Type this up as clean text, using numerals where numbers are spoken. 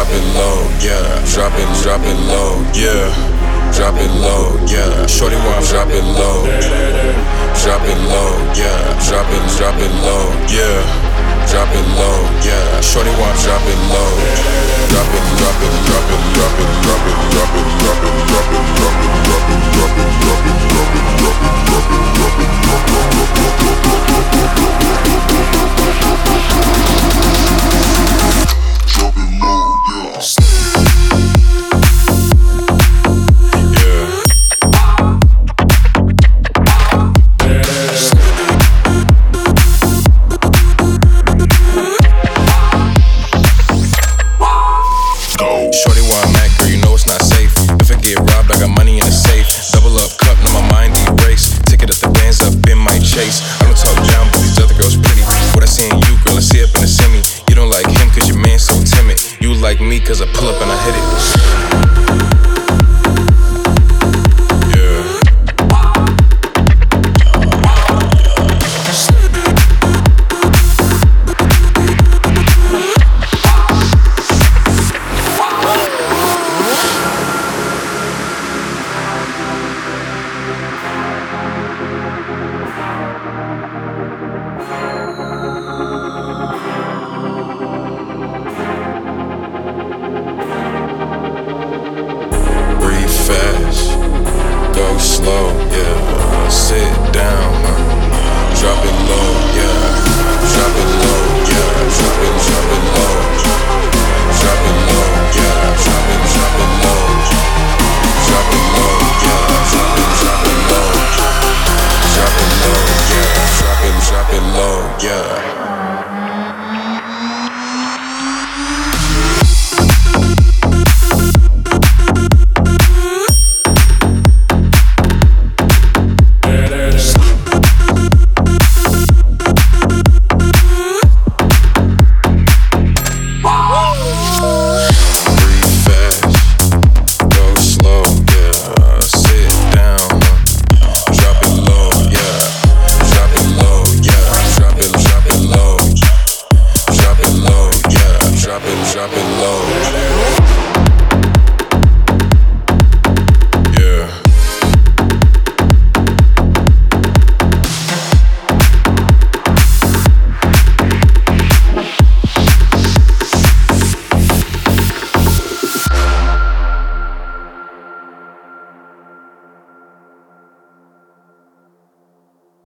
it low, yeah. Drop it low, yeah. Drop it low, yeah. Shorty wanna drop it low. Drop it low, yeah. Drop it low, yeah. Drop it low, yeah. Shorty wanna drop it low. Drop it, drop it, drop it, drop it, drop it, drop it, drop it, drop it, drop it, drop it, drop it, drop it, drop it, drop it, drop it, drop it, drop it low, yeah. Shorty where I'm at, girl, you know it's not safe. If I get robbed, I got money in the safe. Double up cup, now my mind erase. Ticket at the bands up in my chase. I don't talk down, but these other girls pretty. What I see in you, girl, I see up in the semi. You don't like him cause your man's so timid. You like me cause I pull up and I hit it.